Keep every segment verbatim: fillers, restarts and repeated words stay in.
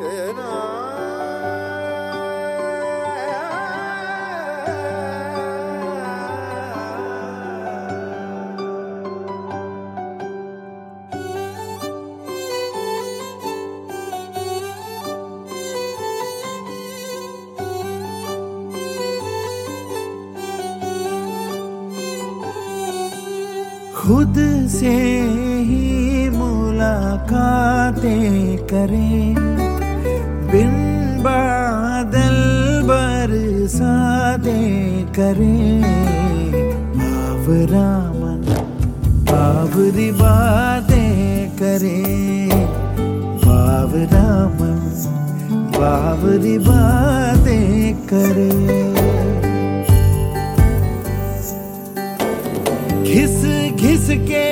खुद से ही मुलाकातें करें, बिन बादल बरसातें करें। बावरा मन बावरी बातें करें, बावरा मन बावरी बातें करें। घिस घिस के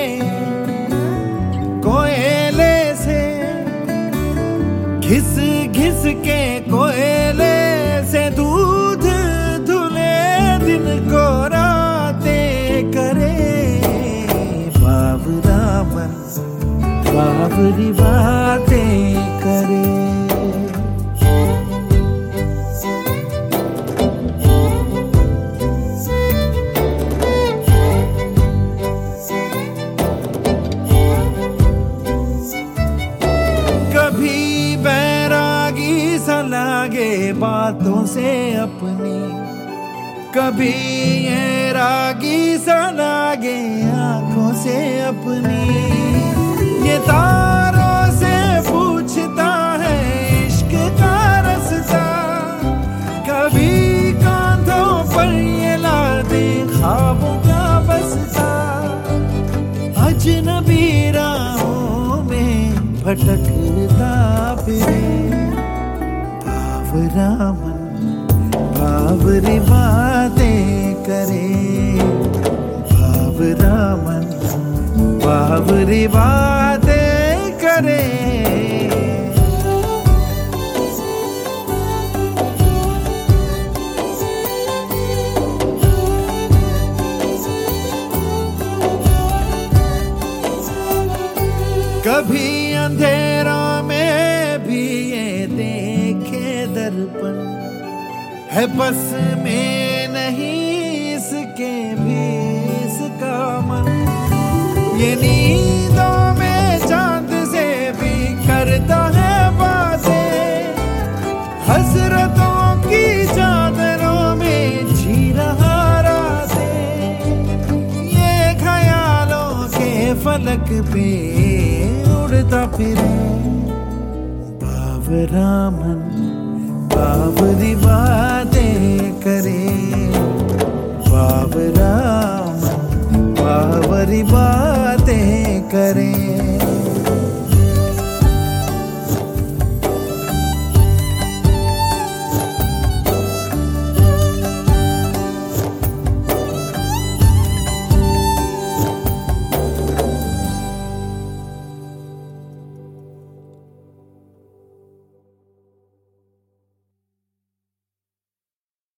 कोयले से, घिस घिस के कोयले से दूध धुले दिन को रातें करे। बावरा मन बावरी बातें करे। कभी बैरागी सा लागे बातों से अपनी, कभी ये रागी सा लागे आंखों से अपनी। ये तारों से पूछता है इश्क का रास्ता, कभी कांधों पर ये ला दे ख्वाबों का बस्ता। अजनबी राहों में भटकता फिरे। बावरा मन बावरी बातें करे, बावरा मन बावरी बातें करे। कभी अंधेरा में भी ये देखे दर्पण, है बस में नहीं इसके भी इसका मन। ये नींदों में चांद से भी करता है बातें, हसरतों की चादरों में जी रहा रातें। ये ख्यालों के फलक पे उड़ता फिरे। बावरा मन बावरी बातें करे, बावरा मन बावरी बातें करे।